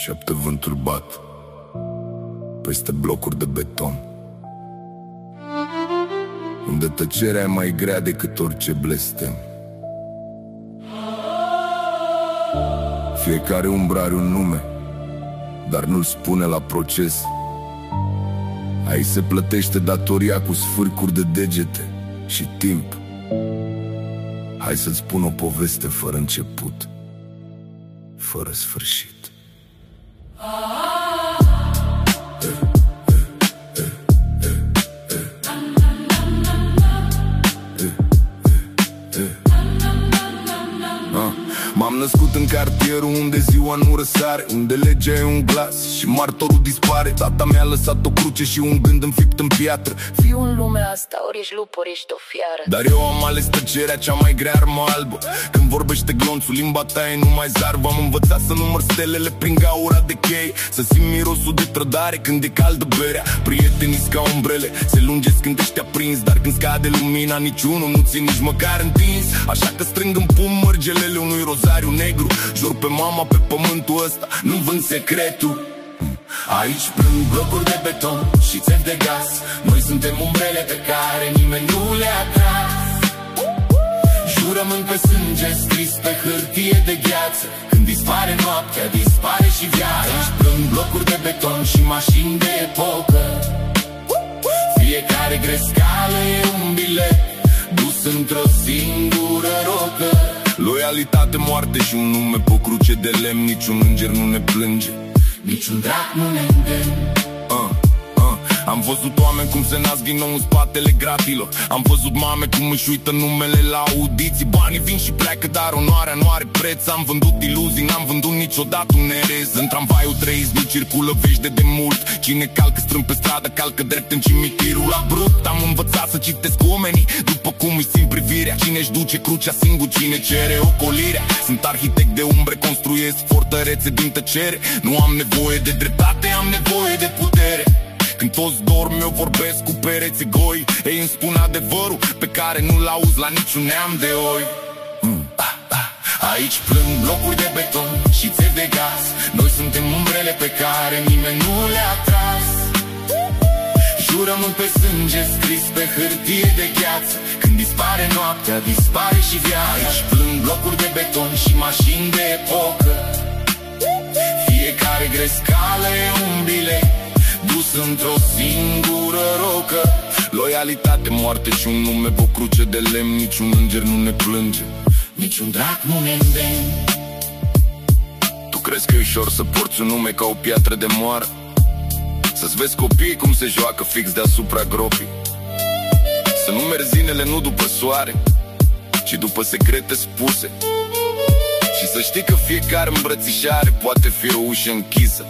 Șapte vânturi bat peste blocuri de beton, unde tăcerea e mai grea decât orice blestem. Fiecare umbră are un nume, dar nu-l spune la proces. Aici se plătește datoria cu sfârcuri de degete și timp. Hai să-ți spun o poveste fără început, fără sfârșit. M-am născut în cartierul unde ziua nu răsare, unde legea e un glas și martorul dispare. Tata mi-a lăsat o cruce și un gând înfipt în piatră: fiu, în lumea asta ori ești lup, ori ești o fiară. Dar eu am ales tăcerea, cea mai grea armă albă. Când vorbește glonțul, limba ta e numai zarvă. Am învățat să număr stelele prin gaura de chei, să simt mirosul de trădare când e caldă berea. Prietenii ca umbrele, se lungesc când ești aprins, dar când scade lumina, niciunul nu ți nici măcar întins. Așa că strâng în pumn mărgelele unui rozariu negru. Jur pe mama, pe pământul ăsta nu vând secretul. Aici plâng blocuri de beton și țevi de gaz. Noi suntem umbrele pe care nimeni nu le-a tras. Jurământ pe sânge scris pe hârtie de gheață. Când dispare noaptea, dispare și viața. Aici plâng blocuri de beton și mașini de epocă. Fiecare grescală e un bilet dus într-o singură rocă. Loialitate, moarte și un nume pe o cruce de lemn. Niciun înger nu ne plânge, niciun drac nu ne îndemn. Am văzut oameni cum se nasc din nou în spatele gratilor. Am văzut mame cum își uită numele la audiții. Banii vin și pleacă, dar onoarea nu are preț. Am vândut iluzii, n-am vândut niciodată un erez. În tramvaiul trăiți nu circulă vești de demult. Cine calcă strâmb pe stradă, calcă drept în cimitirul la brut. Am învățat să citesc oamenii după cum îi simt privirea. Cine-și duce crucea singur, cine cere ocolirea. Sunt arhitect de umbre, construiesc fortărețe din tăcere. Nu am nevoie de dreptate, am nevoie de putere. Când toți dorm, eu vorbesc cu pereții goi. Ei îmi spun adevărul pe care nu-l auzi la niciun neam de oi. Aici plâng blocuri de beton și țevi de gaz. Noi suntem umbrele pe care nimeni nu le-a tras. Jurământ pe sânge scris pe hârtie de gheață. Când dispare noaptea, dispare și viața. Aici plâng blocuri de beton și mașini de epocă. Fiecare grescală e un bilet dus într-o singură rocă. Loialitate, moarte și un nume pe o cruce de lemn. Niciun înger nu ne plânge, niciun drac nu ne îndemn. Tu crezi că e ușor să porți un nume ca o piatră de moară? Să-ți vezi copiii cum se joacă fix deasupra gropii. Să numeri zilele nu după soare, ci după secrete spuse. Și să știi că fiecare îmbrățișare poate fi o ușă închisă.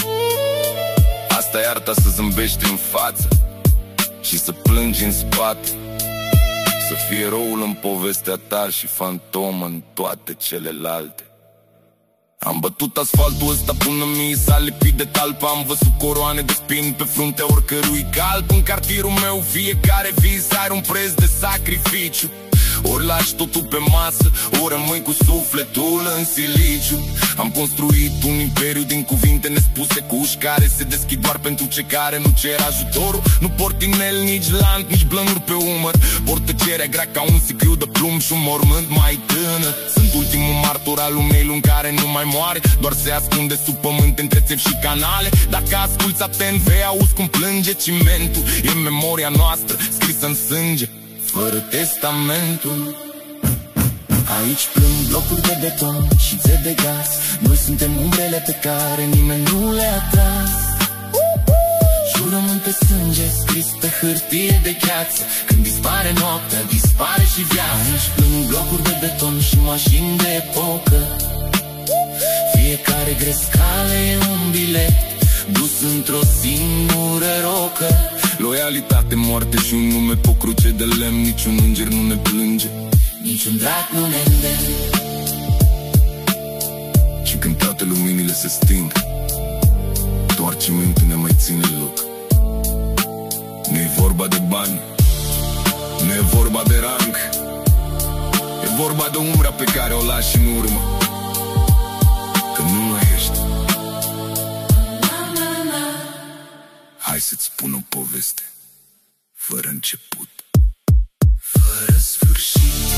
Asta e arta, să zâmbești în față și să plângi în spate. Să fii eroul în povestea ta și fantomă în toate celelalte. Am bătut asfaltul ăsta până mi s-a lipit de talpă. Am văzut coroane de spini pe fruntea oricărui calp. În cartierul meu fiecare vis are un preț de sacrificiu. Ori lași totul pe masă, ori rămâi cu sufletul în siliciu. Am construit un imperiu din cuvinte nespuse, cu uși care se deschid doar pentru cei care nu cer ajutorul. Nu port inel, nici lant, nici blănuri pe umăr. Port tăcerea grea ca un sicriu de plumb și un mormânt mai tânăr. Sunt ultimul martor al unei luni care nu mai moare, doar se ascunde sub pământ între țevi și canale. Dacă asculți atent, vei auzi cum plânge cimentul. E memoria noastră, scrisă în sânge, fără testamentul. Aici plâng blocuri de beton și țevi de gaz. Noi suntem umbrele pe care nimeni nu le-a tras. Jurământ pe sânge scris pe hârtie de gheață. Când dispare noaptea, dispare și viața. Aici plâng blocuri de beton și mașini de epocă. Fiecare grescală e un bilet dus într-o singură rocă. Loialitate, moarte și un nume pe o cruce de lemn. Niciun înger nu ne plânge, niciun drac nu ne îndemn. Și când toate luminile se sting, doar cimentul ne mai ține loc. Nu e vorba de bani, nu e vorba de rang, e vorba de umbra pe care o lași în urmă. Că nu mai ești, să-ți spun o poveste fără început, fără sfârșit.